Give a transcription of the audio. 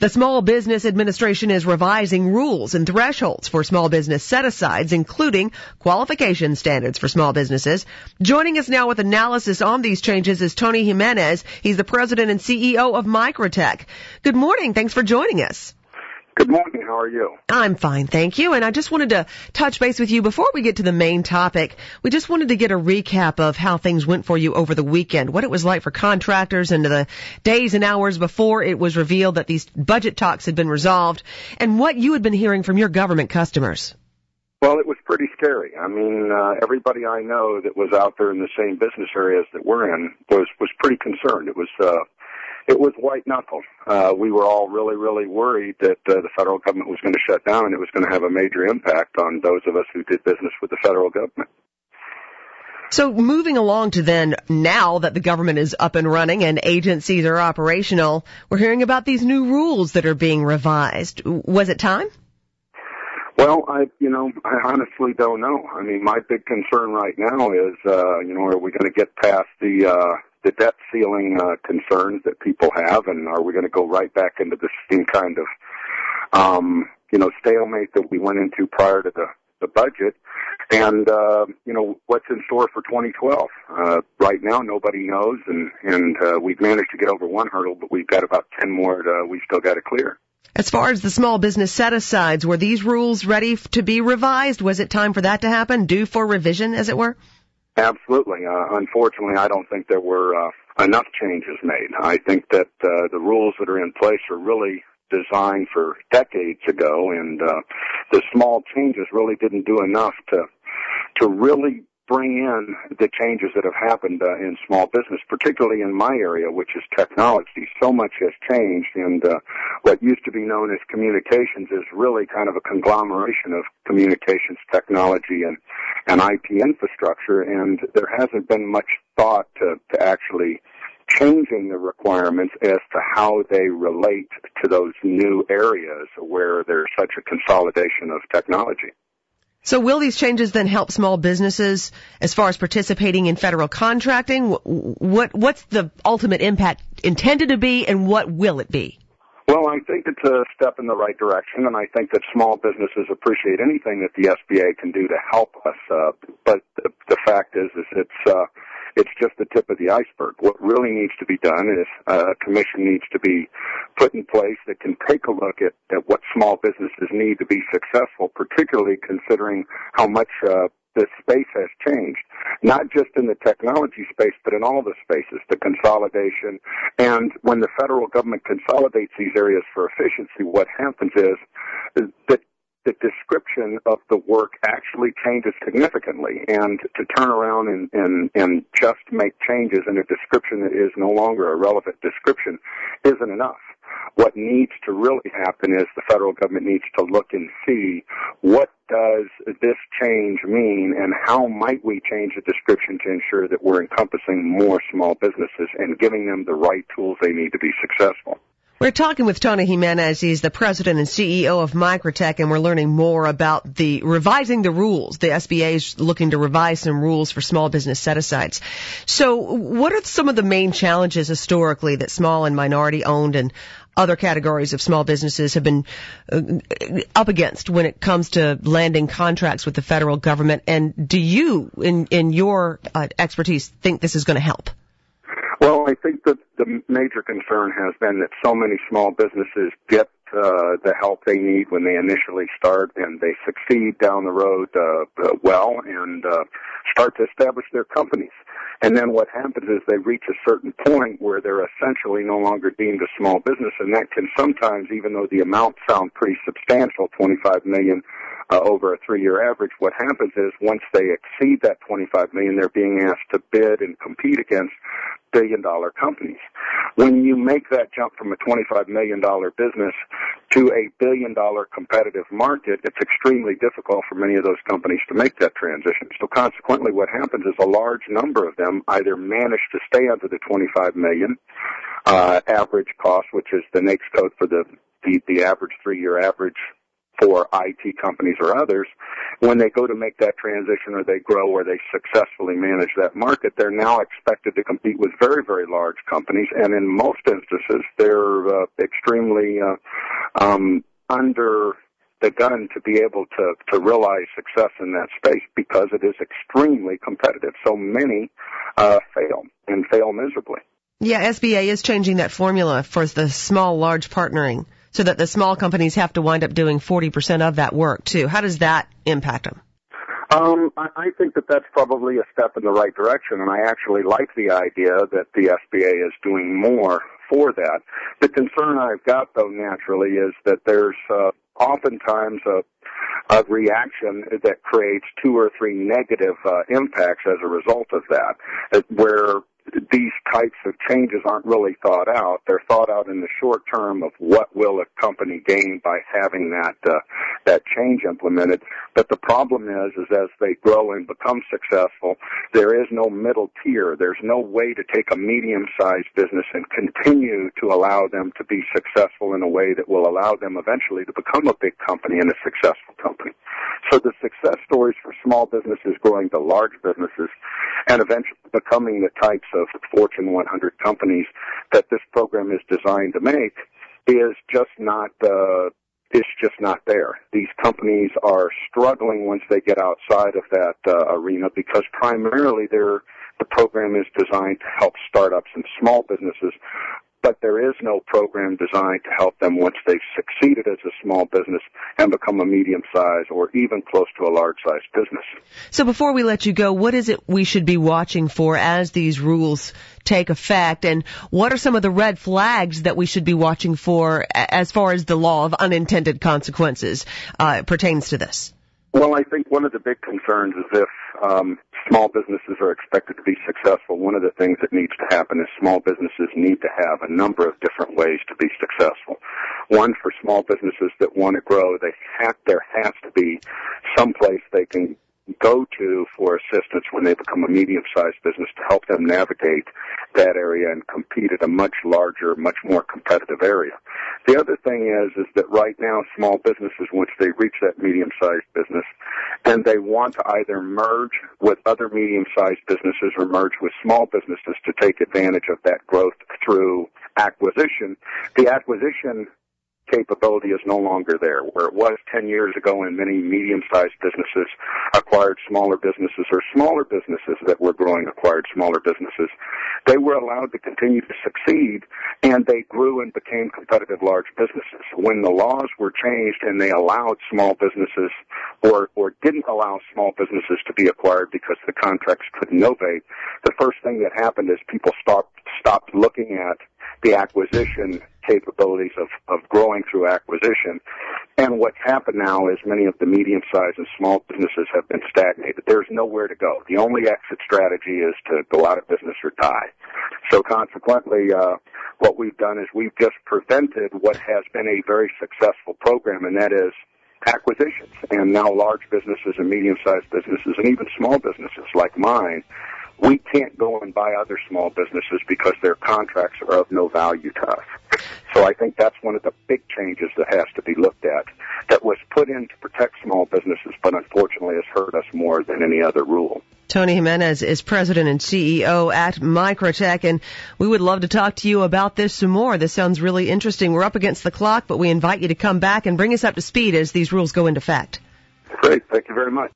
The Small Business Administration is revising rules and thresholds for small business set-asides, including qualification standards for small businesses. Joining us now with analysis on these changes is Tony Jimenez. He's the president and CEO of Microtech. Good morning. Thanks for joining us. Good morning. How are you? I'm fine, thank you. And I just wanted to touch base with you before we get to the main topic. We just wanted to get a recap of how things went for you over the weekend, what it was like for contractors and the days and hours before it was revealed that these budget talks had been resolved, and what you had been hearing from your government customers. Well, it was pretty scary. I mean, everybody I know that was out there in the same business areas that we're in was pretty concerned. It was white knuckle. We were all really worried that the federal government was going to shut down, and it was going to have a major impact on those of us who did business with the federal government. So moving along to then, now that the government is up and running and agencies are operational, we're hearing about these new rules that are being revised. Was it time? Well, I honestly don't know. I mean, my big concern right now is, are we going to get past the debt ceiling concerns that people have, and are we going to go right back into the same kind of, stalemate that we went into prior to the budget? And, what's in store for 2012? Right now, nobody knows, and we've managed to get over one hurdle, but we've got about 10 more we've still got to clear. As far as the small business set-asides, were these rules ready to be revised? Was it time for that to happen, due for revision, as it were? Absolutely. Unfortunately, I don't think there were enough changes made. I think that the rules that are in place are really designed for decades ago, and the small changes really didn't do enough to really bring in the changes that have happened in small business, particularly in my area, which is technology. So much has changed, and what used to be known as communications is really kind of a conglomeration of communications technology and IP infrastructure, and there hasn't been much thought to actually changing the requirements as to how they relate to those new areas where there's such a consolidation of technology. So will these changes then help small businesses as far as participating in federal contracting? What's the ultimate impact intended to be, and what will it be? Well, I think it's a step in the right direction, and I think that small businesses appreciate anything that the SBA can do to help us. But the fact is it's just the tip of the iceberg. What really needs to be done is a commission needs to be put in place that can take a look at what small businesses need to be successful, particularly considering how much this space has changed, not just in the technology space, but in all the spaces, the consolidation. And when the federal government consolidates these areas for efficiency, what happens is that the description of the work actually changes significantly, and to turn around and just make changes in a description that is no longer a relevant description isn't enough. What needs to really happen is the federal government needs to look and see what does this change mean, and how might we change the description to ensure that we're encompassing more small businesses and giving them the right tools they need to be successful. We're talking with Tony Jimenez. He's the president and CEO of Microtech, and we're learning more about revising the rules. The SBA is looking to revise some rules for small business set-asides. So what are some of the main challenges historically that small and minority-owned and other categories of small businesses have been up against when it comes to landing contracts with the federal government? And do you, in your expertise, think this is going to help? Well, I think that the major concern has been that so many small businesses get the help they need when they initially start, and they succeed down the road well and start to establish their companies. And then what happens is they reach a certain point where they're essentially no longer deemed a small business, and that can sometimes, even though the amounts sound pretty substantial, $25 million over a 3-year average, what happens is once they exceed that $25 million, they're being asked to bid and compete against billion-dollar companies. When you make that jump from a $25 million business to a billion-dollar competitive market, it's extremely difficult for many of those companies to make that transition. So consequently, what happens is a large number of them either manage to stay under the $25 million average cost, which is the NAICS code for the average 3-year average for IT companies or others, when they go to make that transition or they grow or they successfully manage that market, they're now expected to compete with very, very large companies, and in most instances, they're extremely under the gun to be able to realize success in that space because it is extremely competitive. So many fail, and fail miserably. Yeah, SBA is changing that formula for the small-large partnering so that the small companies have to wind up doing 40% of that work, too. How does that impact them? I think that that's probably a step in the right direction, and I actually like the idea that the SBA is doing more for that. The concern I've got, though, naturally, is that there's oftentimes a reaction that creates 2 or 3 negative impacts as a result of that, where these types of changes aren't really thought out. They're thought out in the short term of what will a company gain by having that change implemented. But the problem is as they grow and become successful, there is no middle tier. There's no way to take a medium-sized business and continue to allow them to be successful in a way that will allow them eventually to become a big company and a successful company. So the success stories for small businesses growing to large businesses and eventually becoming the types of Fortune 100 companies that this program is designed to make is just not there. These companies are struggling once they get outside of that arena because primarily the program is designed to help startups and small businesses, but there is no program designed to help them once they've succeeded as a small business and become a medium-sized or even close to a large-sized business. So before we let you go, what is it we should be watching for as these rules take effect, and what are some of the red flags that we should be watching for as far as the law of unintended consequences pertains to this? Well, I think one of the big concerns is if small businesses are expected to be successful, one of the things that needs to happen is small businesses need to have a number of different ways to be successful. One, for small businesses that want to grow, there has to be some place they can go to for assistance when they become a medium-sized business to help them navigate that area and compete at a much larger, much more competitive area. The other thing is that right now small businesses, once they reach that medium-sized business and they want to either merge with other medium-sized businesses or merge with small businesses to take advantage of that growth through acquisition, the acquisition capability is no longer there. Where it was 10 years ago when many medium-sized businesses acquired smaller businesses or smaller businesses that were growing acquired smaller businesses, they were allowed to continue to succeed and they grew and became competitive large businesses. When the laws were changed and they allowed small businesses or didn't allow small businesses to be acquired because the contracts couldn't innovate, the first thing that happened is people stopped looking at the acquisition capabilities of growing through acquisition. And what's happened now is many of the medium-sized and small businesses have been stagnated. There's nowhere to go. The only exit strategy is to go out of business or die. So consequently, what we've done is we've just prevented what has been a very successful program, and that is acquisitions. And now large businesses and medium-sized businesses and even small businesses like mine, we can't go and buy other small businesses because their contracts are of no value to us. So I think that's one of the big changes that has to be looked at, that was put in to protect small businesses, but unfortunately has hurt us more than any other rule. Tony Jimenez is president and CEO at Microtech, and we would love to talk to you about this some more. This sounds really interesting. We're up against the clock, but we invite you to come back and bring us up to speed as these rules go into effect. Great. Thank you very much.